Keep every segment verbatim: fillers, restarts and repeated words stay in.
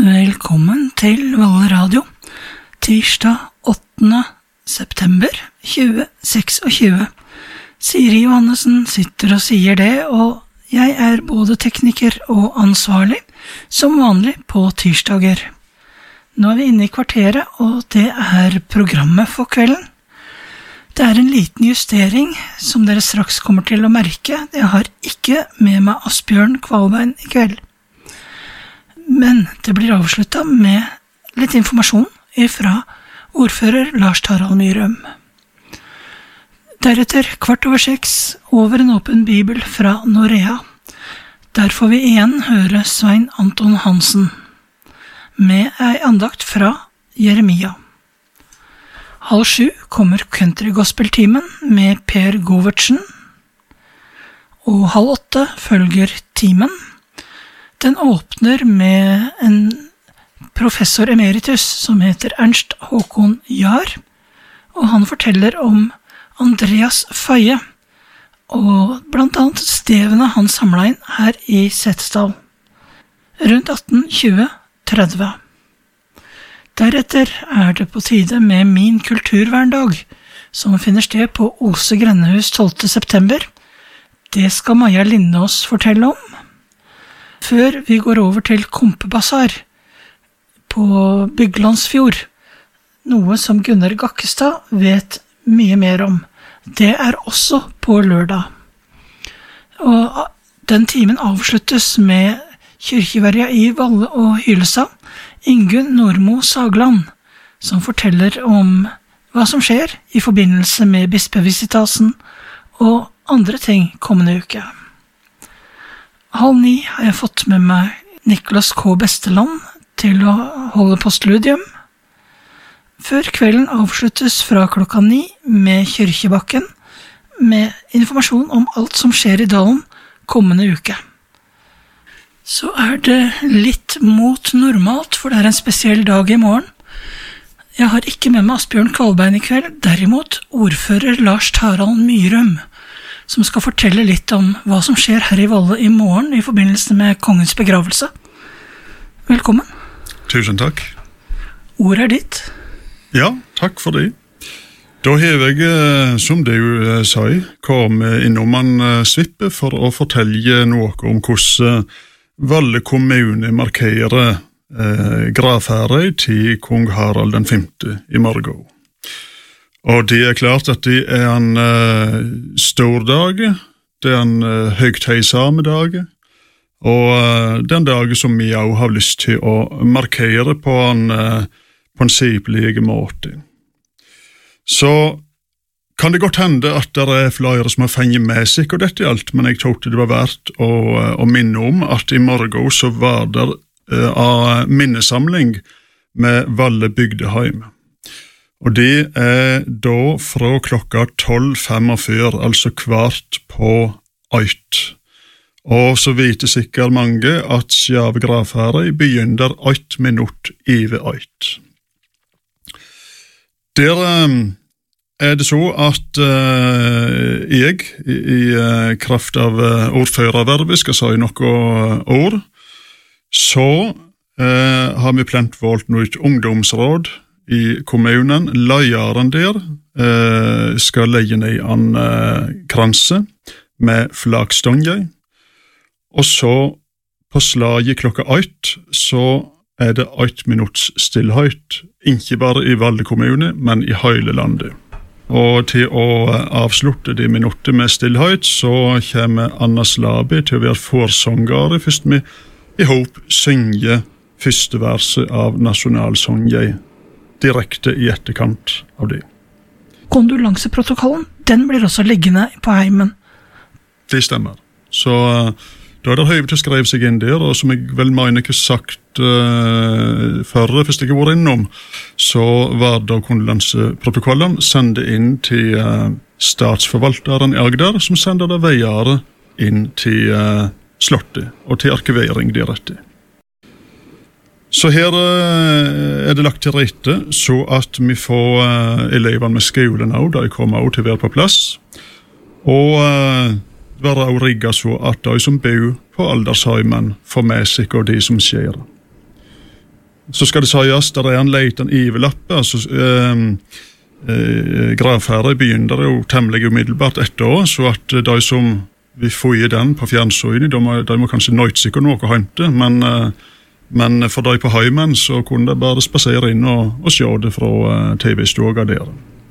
Velkommen til Valle Radio, tirsdag åttende september tjue tjueseks. Siri Johannesen sitter og sier det, og jeg er både tekniker og ansvarlig, som vanlig på tirsdager. Nå er vi inne i kvarteret, og det er programmet for kvelden. Det er en liten justering som dere straks kommer til å merke. Jeg har ikke med meg Asbjørn Kvalbein i kveld. Men det blir avsluttet med litt informasjon fra ordfører Lars Tarald Myhrøm. Deretter kvart over seks over en åpen bibel fra Norea. Der får vi igjen høre Svein Anton Hansen med ei andakt fra Jeremia. Halv sju kommer Country Gospel-timen med Per Govertsen, og halv åtte følger timen. Den åpner med en professor emeritus som heter Ernst Håkon Jahr, og han forteller om Andreas Faye, og blant annet stevene han samlet inn her i Setesdal, rundt atten tjue tretti. Deretter er det på tide med Min kulturverndag, som finner sted på Ose Grennehus tolvte september. Det skal Maja Lindås fortelle om. Før vi går over til Kompebasar på Byglandsfjord, noe som Gunnar Gakkestad vet mye mer om. Det er også på lørdag. Og den timen avsluttes med kyrkjeverja i Valle og Hylestad, Ingunn Normo Sagland, som forteller om hva som skjer i forbindelse med bispevisitasen og andre ting kommende uke. Halv ni har jeg fått med meg Niklas K. Besteland til å holde postludium. Før kvelden avsluttes fra klokka ni med Kyrkjebakken, med informasjon om alt som skjer i dalen kommende uke. Så er det litt mot normalt, for det er en spesiell dag i morgen. Jeg har ikke med meg Asbjørn Kvalbein i kveld, derimot ordfører Lars Tarald Myhrøm, som skal fortelle litt om hva som skjer her i Valle i morgen i forbindelse med kongens begravelse. Velkommen. Tusen takk. Ord er ditt. Ja, takk for det. Da har jeg, som du sa, kommet innom en svippe for å fortelle noe om hvordan Valle kommune markerer eh, gravferdet til kong Harald den femte i morgen. Og det er klart at det er en uh, stor dag, det er en uh, høgtidsamme dag, og uh, det er en dag som vi også har lyst til å markere på en uh, prinsipplig måte. Så kan det godt hende at det er flere som har fengt med seg og dette i alt, men jeg trodde det var verdt å, uh, å minne om at i morgen så var det uh, minnesamling med Valle bygdeheim. Og det er da fra klokka tolv femogfyrre, altså kvart på øyt. Og så vet sikkert mange at sjave gravferdet begynner øyt minutt over øyt. Der er det så at uh, jeg, i, i uh, kraft av uh, ordførervervet, skal si noe ord, så uh, har vi plent valgt noe et ungdomsråd i kommunen. Leieren der eh, skal legge ned en eh, kranse med flaggstånge, og så på slaget klokka åtte så er det åtte minutts stillhet, ikke bare i Valle kommune, men i hele landet. Og til å avslutte de minutter med stillhet så kommer Anna Slabe til å være forsangere, først med i håp synge første verset av nasjonalsongen direkte i etterkant av det. Kondolanseprotokollen, den blir også liggende på heimen. Det stemmer. Så da er det høyt til å skrive seg inn der, og som jeg vel mener ikke sagt uh, før, hvis jeg ikke var innom, så var da kondolanseprotokollen sendt inn til uh, statsforvalteren i Agder, som sender det veiere inn til uh, slottet, og til arkivering direkte. Så her uh, er det lagt til rette, så at vi får uh, elevene med skolen også, da de kommer også til å være på plass. Og uh, være også rigget så at de som bor på aldersheimen får med seg og de som skjer. så skal det sies, der er en leiten ivelappe, altså eh, eh, gravferdet begynner jo temmelig umiddelbart etter år, så at de som vi får i den på fjernsynet, de må, de må kanskje nøyt seg noe å hente, men, eh, men for de på heimen så kunne de bare spasere inn og, og se det fra eh, T V-stoga der.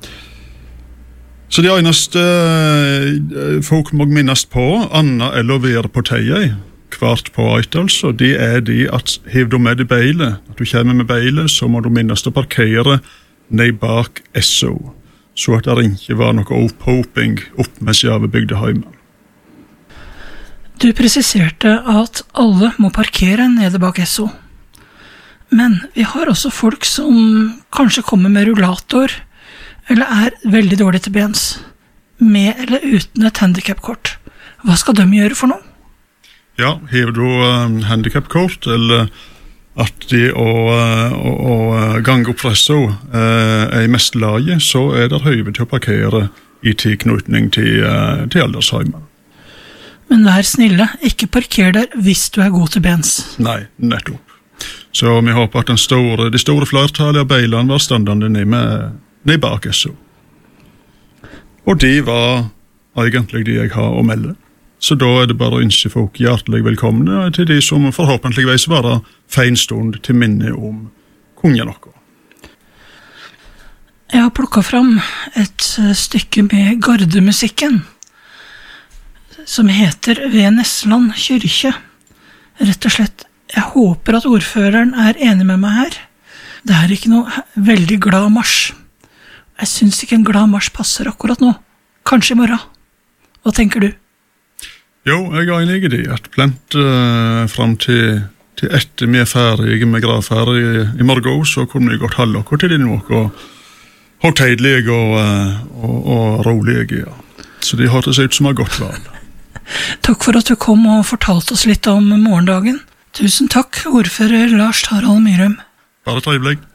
Så de eneste eh, folk må minnes på, Anna eller være på teie, kvart på eit, altså, det er de at hev du med i beilet, at du kommer med beilet, så må du minnes å parkere ned bak S O, så at det ikke var noe opphoping opp med seg av bygdeheimen. Du presiserte at alle må parkere nede bak S O, men vi har også folk som kanskje kommer med rullator, eller er veldig dårlig til bens, med eller uten et handicapkort. Hva skal de gjøre for noe? Ja, hever du um, handicapkort, eller at de å, å, å gange opp presso uh, er i mest lage, så er det høyve til å parkere i tilknytning til, uh, til aldersheimen. Men vær snille, ikke parker der hvis du er god til bens. Nei, nettopp. Så vi håper at den store, de store flertallet av beilene var standende ned, med, ned bak S O. Og de var egentlig de jeg har å melde. Så da er det bare å ønske folk hjertelig velkomne til de som forhåpentligvis være fein stund til minne om kongen noe. Jeg har plukket fram et stykke med gardemusikken, som heter Ved Nesland kyrkje. Rett og slett, jeg håper at ordføreren er enig med meg her. Det er ikke noe veldig glad marsj. Jeg synes ikke en glad marsj passer akkurat nå. Kanskje i morgen. Hva tenker du? Jo, jeg er enig i det, at plent uh, frem til, til etter vi er ferdige med gravferdig i, i morgen, så kunne vi godt holde oss til det noe, og høytidelige og, uh, og, og rolige, ja. Så det hørtes ut som et godt valg. Takk for at du kom og fortalte oss litt om morgendagen. Tusen takk, ordfører Lars Tarald Myrum. Bare trivelig.